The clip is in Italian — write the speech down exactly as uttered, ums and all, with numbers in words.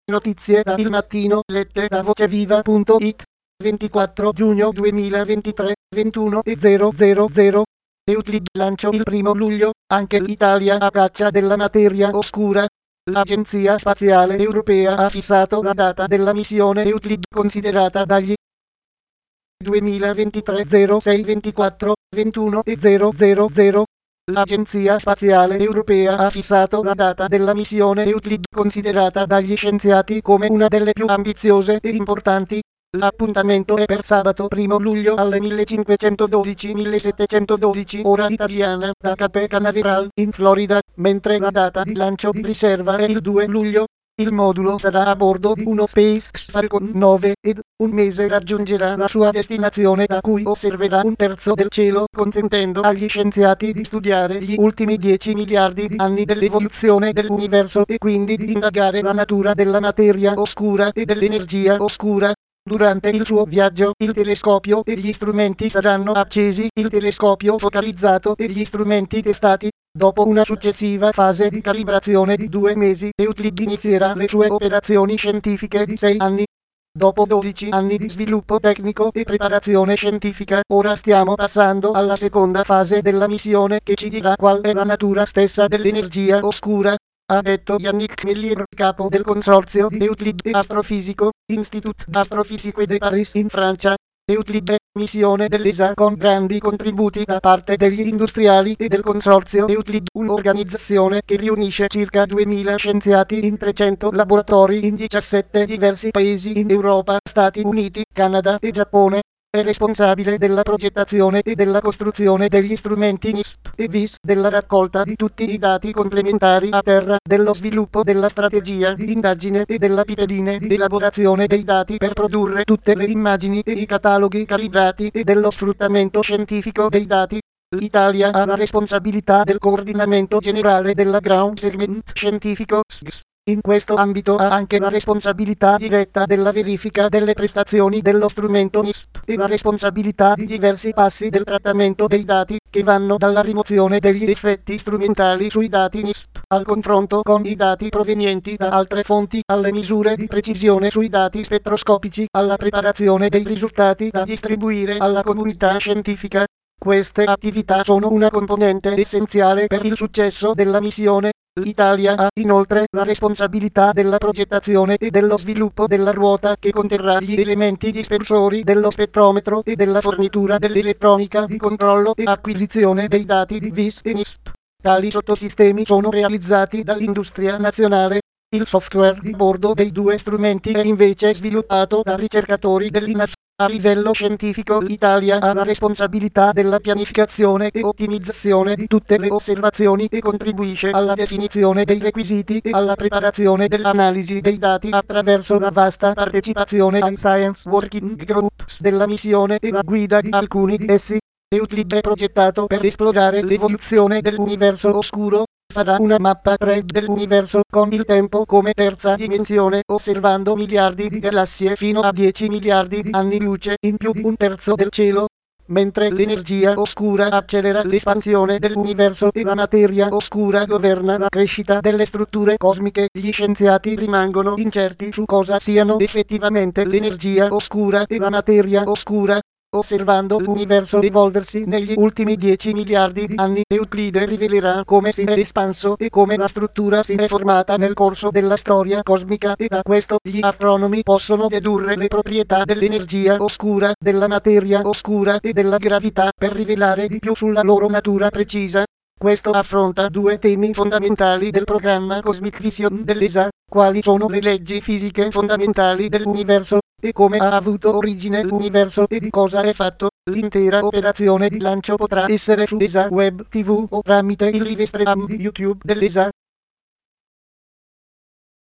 Notizie da Il Mattino, lette da voceviva punto it, ventiquattro giugno duemilaventitré, ventuno e zero zero zero. Euclid lancio il primo luglio, anche l'Italia a caccia della materia oscura. L'Agenzia Spaziale Europea ha fissato la data della missione Euclid considerata dagli duemilaventitré zero sei ventiquattro, ventuno e zero zero zero. L'Agenzia Spaziale Europea ha fissato la data della missione Euclid considerata dagli scienziati come una delle più ambiziose e importanti. L'appuntamento è per sabato primo luglio alle millecinquecentododici millesettecentododici ora italiana da Cape Canaveral in Florida, mentre la data di lancio di riserva è il due luglio. Il modulo sarà a bordo di uno Space Falcon nove ed un mese raggiungerà la sua destinazione, da cui osserverà un terzo del cielo, consentendo agli scienziati di studiare gli ultimi dieci miliardi di anni dell'evoluzione dell'universo e quindi di indagare la natura della materia oscura e dell'energia oscura. Durante il suo viaggio, il telescopio e gli strumenti saranno accesi, il telescopio focalizzato e gli strumenti testati. Dopo una successiva fase di calibrazione di due mesi, Euclid inizierà le sue operazioni scientifiche di sei anni. Dopo dodici anni di sviluppo tecnico e preparazione scientifica, ora stiamo passando alla seconda fase della missione che ci dirà qual è la natura stessa dell'energia oscura, ha detto Yannick Mellier, capo del consorzio di Euclid e astrofisico, Institut d'Astrophysique de Paris in Francia. Euclid è missione dell'E S A con grandi contributi da parte degli industriali e del consorzio Euclid, un'organizzazione che riunisce circa duemila scienziati in trecento laboratori in diciassette diversi paesi in Europa, Stati Uniti, Canada e Giappone. È responsabile della progettazione e della costruzione degli strumenti N I S P e V I S, della raccolta di tutti i dati complementari a terra, dello sviluppo della strategia di indagine e della pipedine di elaborazione dei dati per produrre tutte le immagini e i cataloghi calibrati e dello sfruttamento scientifico dei dati. L'Italia ha la responsabilità del coordinamento generale della Ground Segment Scientifico S G S. In questo ambito ha anche la responsabilità diretta della verifica delle prestazioni dello strumento N I S P e la responsabilità di diversi passi del trattamento dei dati, che vanno dalla rimozione degli effetti strumentali sui dati N I S P, al confronto con i dati provenienti da altre fonti, alle misure di precisione sui dati spettroscopici, alla preparazione dei risultati da distribuire alla comunità scientifica. Queste attività sono una componente essenziale per il successo della missione. L'Italia ha inoltre la responsabilità della progettazione e dello sviluppo della ruota che conterrà gli elementi dispersori dello spettrometro e della fornitura dell'elettronica di controllo e acquisizione dei dati di V I S e N I S P. Tali sottosistemi sono realizzati dall'industria nazionale. Il software di bordo dei due strumenti è invece sviluppato da ricercatori dell'I N A F. A livello scientifico l'Italia ha la responsabilità della pianificazione e ottimizzazione di tutte le osservazioni e contribuisce alla definizione dei requisiti e alla preparazione dell'analisi dei dati attraverso la vasta partecipazione ai Science Working Groups della missione e la guida di alcuni di essi. Euclid è progettato per esplorare l'evoluzione dell'universo oscuro. Farà una mappa tre D dell'universo con il tempo come terza dimensione, osservando miliardi di galassie fino a dieci miliardi di anni luce in più di un terzo del cielo. Mentre l'energia oscura accelera l'espansione dell'universo e la materia oscura governa la crescita delle strutture cosmiche, gli scienziati rimangono incerti su cosa siano effettivamente l'energia oscura e la materia oscura. Osservando l'universo evolversi negli ultimi dieci miliardi di anni, Euclide rivelerà come si è espanso e come la struttura si è formata nel corso della storia cosmica, e da questo gli astronomi possono dedurre le proprietà dell'energia oscura, della materia oscura e della gravità per rivelare di più sulla loro natura precisa. Questo affronta due temi fondamentali del programma Cosmic Vision dell'E S A, quali sono le leggi fisiche fondamentali dell'universo, e come ha avuto origine l'universo e di cosa è fatto. L'intera operazione di lancio potrà essere su E S A Web T V o tramite il live stream di YouTube dell'E S A.